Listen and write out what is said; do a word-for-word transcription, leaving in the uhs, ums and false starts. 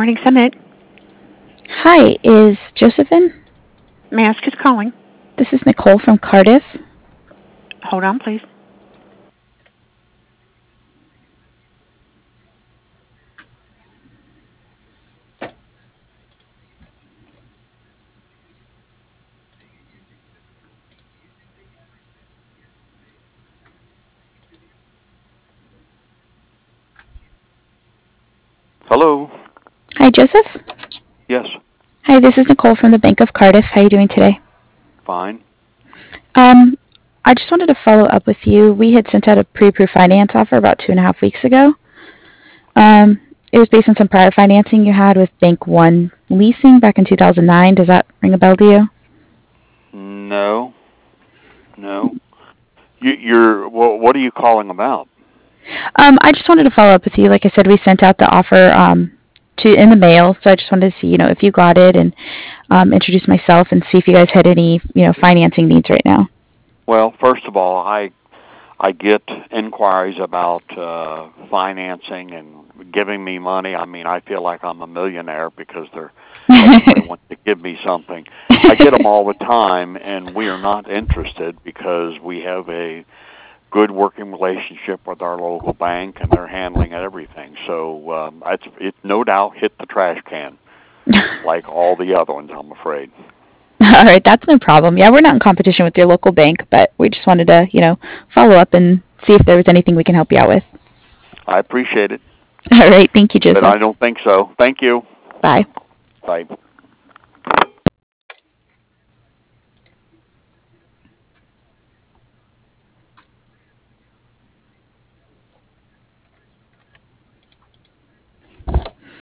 Morning Summit. Hi, is Josephine? May I ask who's calling? This is Nicole from Cardiff. Hold on, please. Hello. Hi, Joseph. Yes. Hi, this is Nicole from the Bank of Cardiff. How are you doing today? Fine. Um, I just wanted to follow up with you. We had sent out a pre-approved finance offer about two and a half weeks ago. Um, it was based on some prior financing you had with Bank One Leasing back in two thousand nine. Does that ring a bell to you? No. No. You, you're. Well, what are you calling about? Um, I just wanted to follow up with you. Like I said, we sent out the offer um, to in the mail, so I just wanted to see, you know, if you got it and um, introduce myself and see if you guys had any, you know, financing needs right now. Well, first of all, I I get inquiries about uh, financing and giving me money. I mean, I feel like I'm a millionaire because they're everybody wants to give me something. I get them all the time, and we are not interested because we have a good working relationship with our local bank, and they're handling everything. So um, it's it no doubt hit the trash can, like all the other ones, I'm afraid. All right, that's no problem. Yeah, we're not in competition with your local bank, but we just wanted to, you know, follow up and see if there was anything we can help you out with. I appreciate it, All right, thank you, but I Joseph. don't think so. Thank you. Bye. Bye.